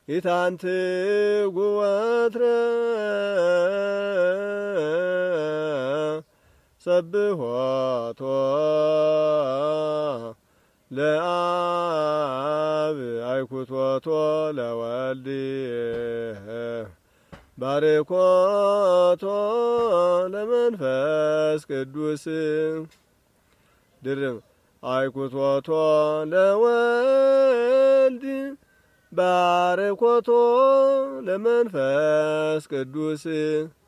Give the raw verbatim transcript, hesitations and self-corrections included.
ኢታንት ጉወትረ ሰብሖቶ ለአብ አይኩቶቶ ለወልድ ባርኮቶ ለመንፈስ ቅዱስ ድርም አይኩቶቶ ለወልድ ባርኮቶ ለመንፈስ ቅዱስ